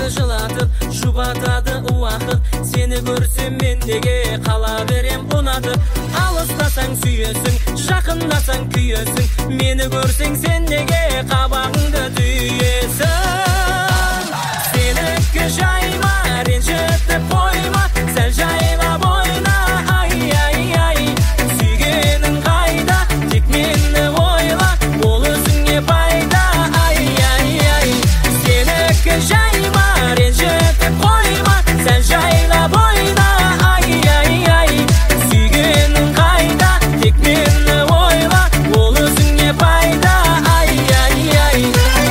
жылатып жұбатады уақыт. Сені көрсем мендеге қала берем ұнатып. Алыстасаң сүйесің, жақындасаң күйесің. Мені көрсең сен неге қабағыңды түйесің? Сенікі жайма, ренжітіп қойма, сәл жайлап ойна, ай, ай, ай. Сүйгенің қайда, тек мені ойла, ол өзіңе пайда, ай, ай, ай. Сенікі жайма, ренжітіп қойма, сәл жайлап ойна, ай, ай, ай. Сүйгенің қайда, тек мені ойла, ол өзіңе пайда, ай, ай, ай.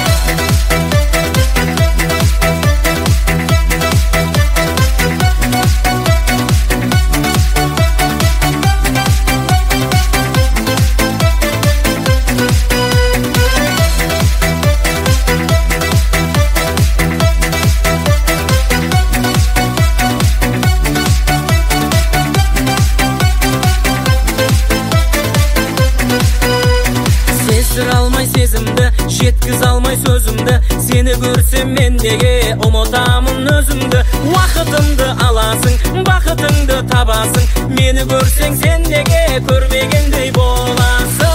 Сестір алмай сезімді, жеткіз алмай сөзімді. Сені көрсем мендеге ұмытамын өзімді. Уақытымды аласың, бақытыңды табасың. Мені көрсең сен неге көрмегендей боласың?